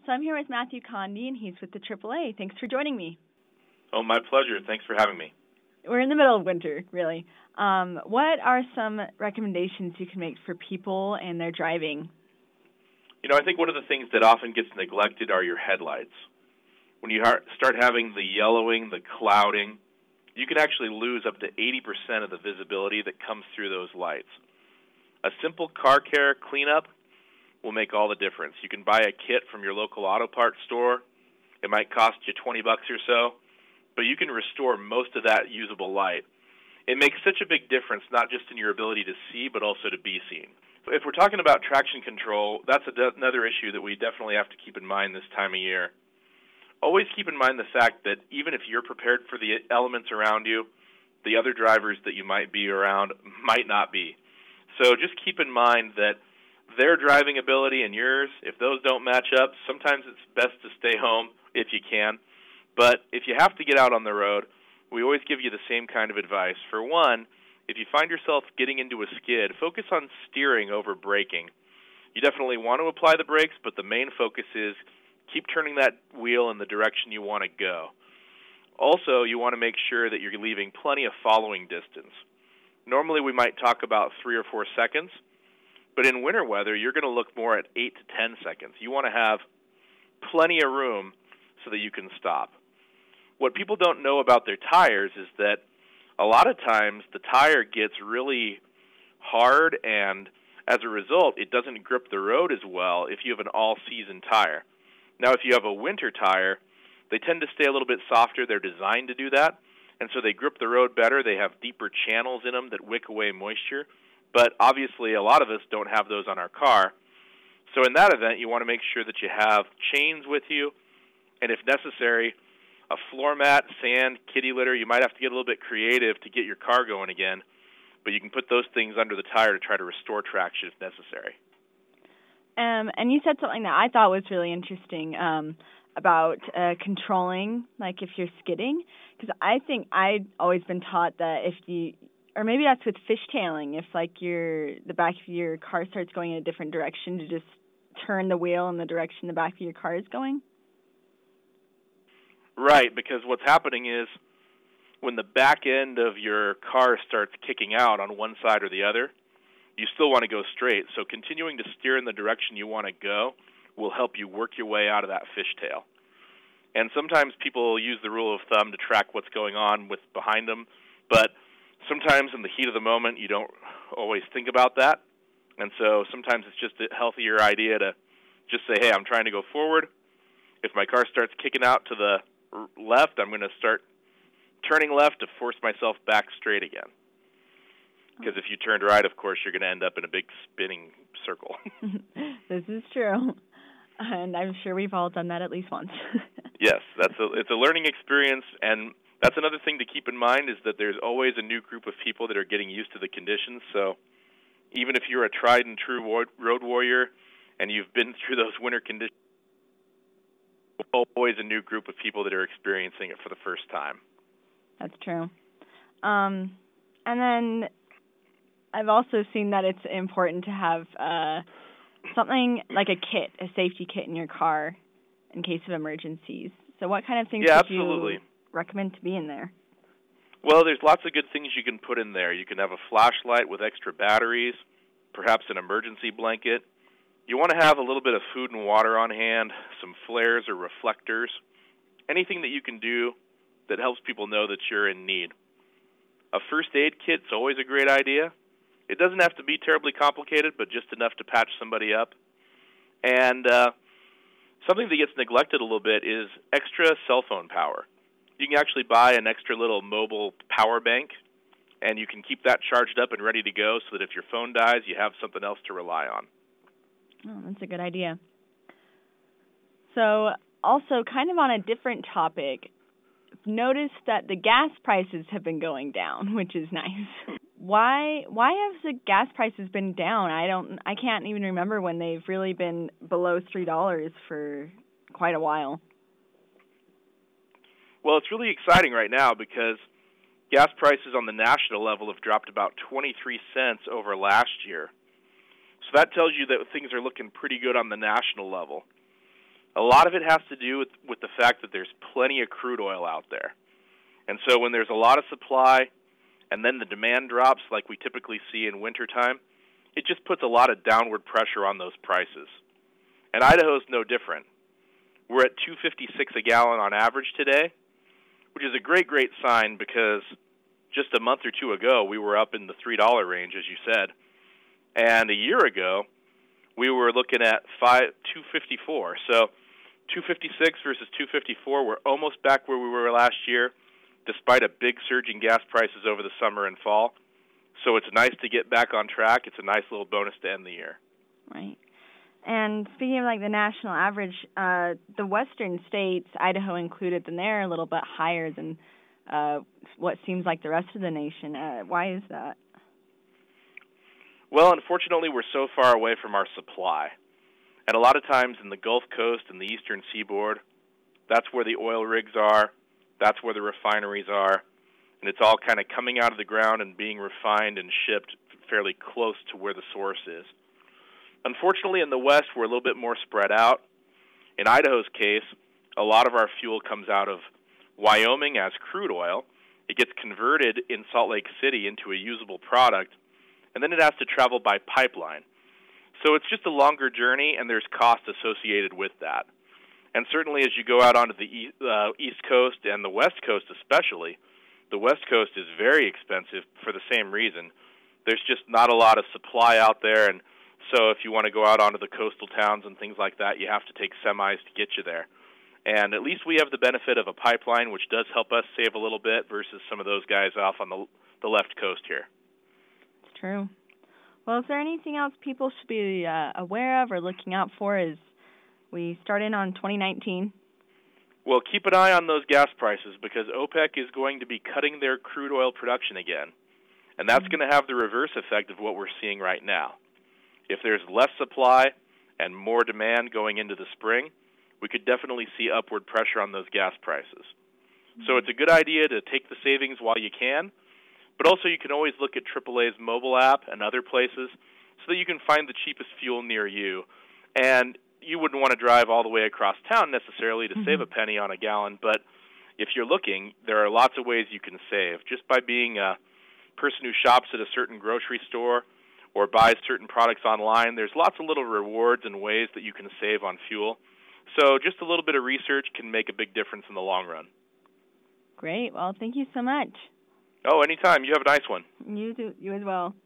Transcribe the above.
So I'm here with Matthew Condi, and he's with the AAA. Thanks for joining me. Oh, my pleasure. Thanks for having me. We're in the middle of winter, really. What are some recommendations you can make for people and their driving? I think one of the things that often gets neglected are your headlights. When you start having the yellowing, the clouding, you can actually lose up to 80% of the visibility that comes through those lights. A simple car care cleanup will make all the difference. You can buy a kit from your local auto parts store. It might cost you $20 or so, but you can restore most of that usable light. It makes such a big difference, not just in your ability to see, but also to be seen. If we're talking about traction control, that's another issue that we definitely have to keep in mind this time of year. Always keep in mind the fact that even if you're prepared for the elements around you, the other drivers that you might be around might not be. So just keep in mind that their driving ability and yours, if those don't match up, sometimes it's best to stay home if you can. But if you have to get out on the road, we always give you the same kind of advice. For one, if you find yourself getting into a skid, focus on steering over braking. You definitely want to apply the brakes, but the main focus is keep turning that wheel in the direction you want to go. Also, you want to make sure that you're leaving plenty of following distance. Normally, we might talk about 3 or 4 seconds, but in winter weather, you're going to look more at 8 to 10 seconds. You want to have plenty of room so that you can stop. What people don't know about their tires is that a lot of times the tire gets really hard, and as a result, it doesn't grip the road as well if you have an all-season tire. Now, if you have a winter tire, they tend to stay a little bit softer. They're designed to do that, and so they grip the road better. They have deeper channels in them that wick away moisture. But obviously, a lot of us don't have those on our car. So in that event, you want to make sure that you have chains with you, and if necessary, a floor mat, sand, kitty litter. You might have to get a little bit creative to get your car going again, but you can put those things under the tire to try to restore traction if necessary. And you said something that I thought was really interesting about controlling, like if you're skidding, because I think I'd always been taught that if you, or maybe that's with fishtailing, if like the back of your car starts going in a different direction, to just turn the wheel in the direction the back of your car is going. Right, because what's happening is when the back end of your car starts kicking out on one side or the other, you still want to go straight. So continuing to steer in the direction you want to go will help you work your way out of that fishtail. And sometimes people use the rule of thumb to track what's going on with behind them, but sometimes in the heat of the moment you don't always think about that. And so sometimes it's just a healthier idea to just say, hey, I'm trying to go forward. If my car starts kicking out to the left, I'm going to start turning left to force myself back straight again. Because if you turned right, of course, you're going to end up in a big spinning circle. This is true. And I'm sure we've all done that at least once. Yes, it's a learning experience, and that's another thing to keep in mind is that there's always a new group of people that are getting used to the conditions. So even if you're a tried and true road warrior and you've been through those winter conditions, there's always a new group of people that are experiencing it for the first time. That's true. And then I've also seen that it's important to have something like a kit, a safety kit in your car in case of emergencies. So what kind of things would you recommend to be in there? Well, there's lots of good things you can put in there. You can have a flashlight with extra batteries, perhaps an emergency blanket. You want to have a little bit of food and water on hand, some flares or reflectors, anything that you can do that helps people know that you're in need. A first aid kit's always a great idea. It doesn't have to be terribly complicated, but just enough to patch somebody up. And something that gets neglected a little bit is extra cell phone power. You can actually buy an extra little mobile power bank, and you can keep that charged up and ready to go so that if your phone dies, you have something else to rely on. Oh, that's a good idea. So also, kind of on a different topic, noticed that the gas prices have been going down, which is nice. Why have the gas prices been down? I can't even remember when they've really been below $3 for quite a while. Well, it's really exciting right now because gas prices on the national level have dropped about 23 cents over last year. So that tells you that things are looking pretty good on the national level. A lot of it has to do with the fact that there's plenty of crude oil out there. And so when there's a lot of supply and then the demand drops like we typically see in wintertime, it just puts a lot of downward pressure on those prices. And Idaho's no different. We're at $2.56 a gallon on average today, which is a great sign because just a month or two ago we were up in the $3 range, as you said. And a year ago, we were looking at $2.54. So $2.56 versus $2.54, we're almost back where we were last year, despite a big surge in gas prices over the summer and fall. So it's nice to get back on track. It's a nice little bonus to end the year. Right. And speaking of like the national average, the western states, Idaho included, then they're a little bit higher than what seems like the rest of the nation. Why is that? Well, unfortunately, we're so far away from our supply. And a lot of times in the Gulf Coast and the eastern seaboard, that's where the oil rigs are, that's where the refineries are, and it's all kind of coming out of the ground and being refined and shipped fairly close to where the source is. Unfortunately, in the West, we're a little bit more spread out. In Idaho's case, a lot of our fuel comes out of Wyoming as crude oil. It gets converted in Salt Lake City into a usable product, and then it has to travel by pipeline. So it's just a longer journey, and there's cost associated with that. And certainly as you go out onto the East Coast and the West Coast especially, the West Coast is very expensive for the same reason. There's just not a lot of supply out there, and so if you want to go out onto the coastal towns and things like that, you have to take semis to get you there. And at least we have the benefit of a pipeline, which does help us save a little bit versus some of those guys off on the left coast here. It's true. Well, is there anything else people should be aware of or looking out for as we start in on 2019? Well, keep an eye on those gas prices because OPEC is going to be cutting their crude oil production again. And that's going to have the reverse effect of what we're seeing right now. If there's less supply and more demand going into the spring, we could definitely see upward pressure on those gas prices. So it's a good idea to take the savings while you can, but also you can always look at AAA's mobile app and other places so that you can find the cheapest fuel near you. And you wouldn't want to drive all the way across town necessarily to save a penny on a gallon, but if you're looking, there are lots of ways you can save. Just by being a person who shops at a certain grocery store or buys certain products online, there's lots of little rewards and ways that you can save on fuel. So just a little bit of research can make a big difference in the long run. Great. Well, thank you so much. Oh, anytime. You have a nice one. You too. You as well.